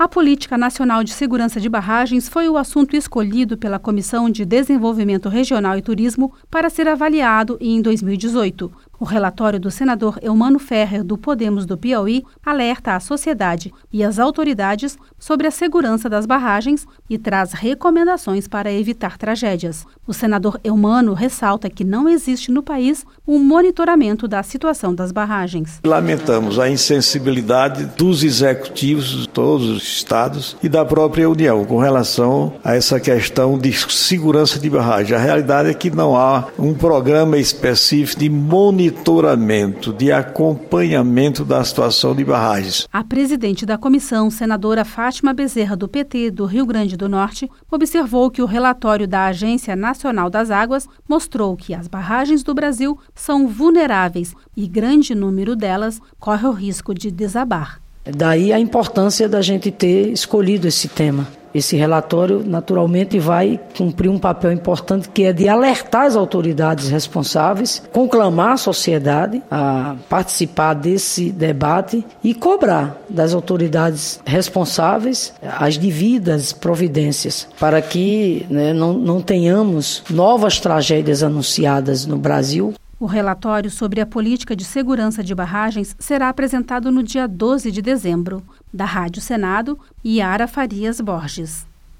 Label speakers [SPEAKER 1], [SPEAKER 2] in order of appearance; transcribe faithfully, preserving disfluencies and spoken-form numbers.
[SPEAKER 1] A Política Nacional de Segurança de Barragens foi o assunto escolhido pela Comissão de Desenvolvimento Regional e Turismo para ser avaliado em dois mil e dezoito. O relatório do senador Eumano Ferrer, do Podemos do Piauí, alerta a sociedade e as autoridades sobre a segurança das barragens e traz recomendações para evitar tragédias. O senador Eumano ressalta que não existe no país um monitoramento da situação das barragens.
[SPEAKER 2] Lamentamos a insensibilidade dos executivos de todos os estados e da própria União com relação a essa questão de segurança de barragem. A realidade é que não há um programa específico de monitoramento monitoramento, de acompanhamento da situação de barragens.
[SPEAKER 1] A presidente da comissão, senadora Fátima Bezerra, do P T do Rio Grande do Norte, observou que o relatório da Agência Nacional das Águas mostrou que as barragens do Brasil são vulneráveis e grande número delas corre o risco de desabar.
[SPEAKER 3] Daí a importância da gente ter escolhido esse tema. Esse relatório, naturalmente, vai cumprir um papel importante, que é de alertar as autoridades responsáveis, conclamar a sociedade a participar desse debate e cobrar das autoridades responsáveis as devidas providências para que, né, não, não tenhamos novas tragédias anunciadas no Brasil.
[SPEAKER 1] O relatório sobre a política de segurança de barragens será apresentado no dia doze de dezembro. Da Rádio Senado, Yara Farias Borges.